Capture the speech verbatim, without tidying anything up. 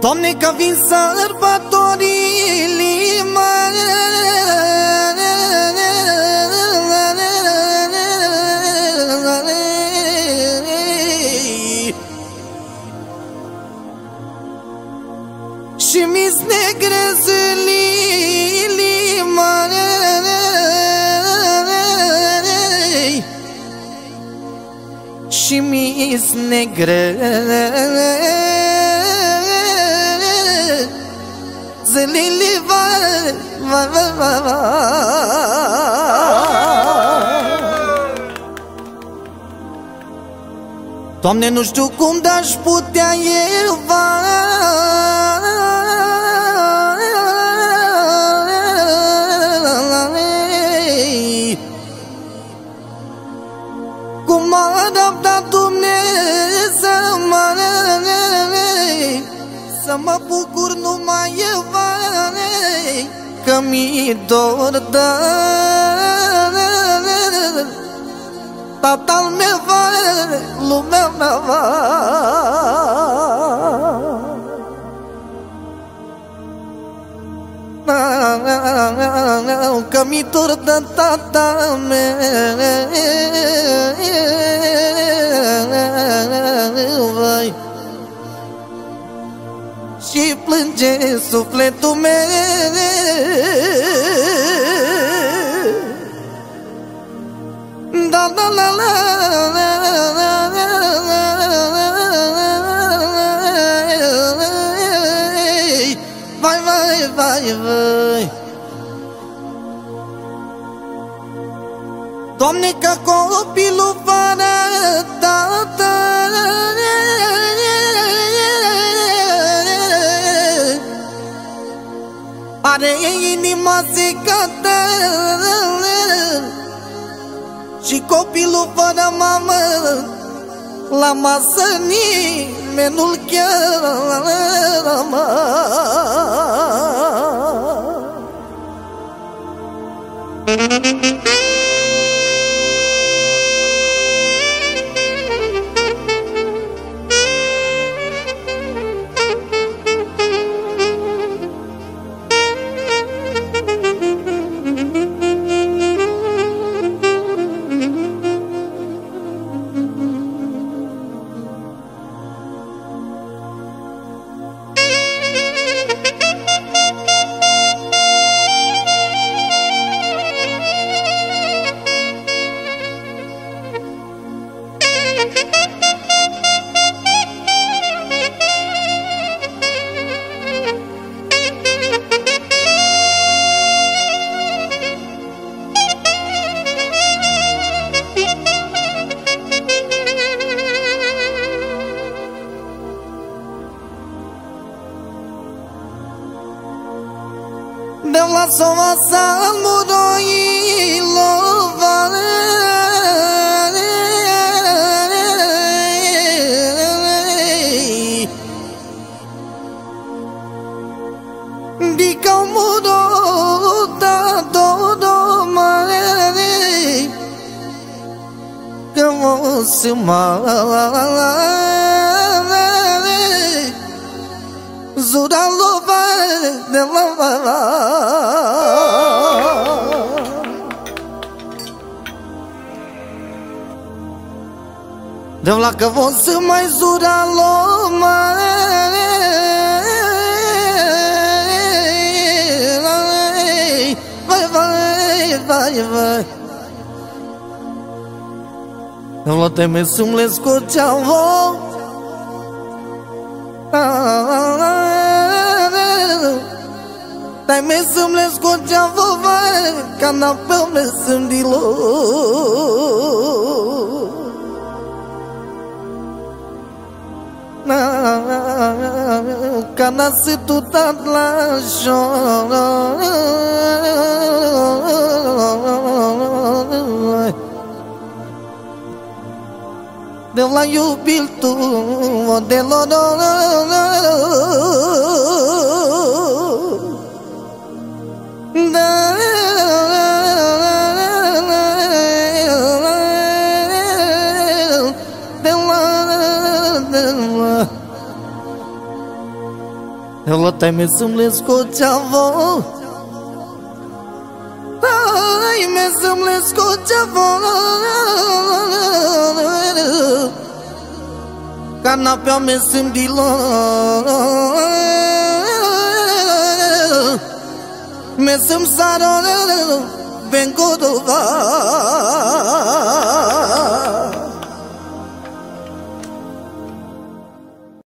Doamne, că vin sărbătorile mari, și mi-s negre zilele mari, și mi-s negre zilele mari, mari, mari, mari. Doamne, nu știu cum d-aș putea eu cum m-a adaptat Dumnezeu, să mă bucur numai eu, că mi-e dor de tatăl meu, lumea mea, că mi-e dor de tatăl meu, și plânge sufletul meu. Da, da, la, la, la, la, vai, vai, vai, vai. Doamne, că copilul fără tată are inima secată, și copilul fără mamă la masă nimeni nu-l cheamă. De la sova samuroilo vale di kamudo da do do mare kamu semua Zuralo vale de la vale de la că vă să mai zuralo mare vai vai vai vai de la teme sumle scoceavo Dai me să-mi le scocea vova, ca n-apel me să-mi dilo. Ca n-a-se tutat la șor. De la iubil tu, de la Da Ela tem mesmo le escutavo Ai mesmo le escutavo Canapea mesmo de lá Mesmo sarona vengo do var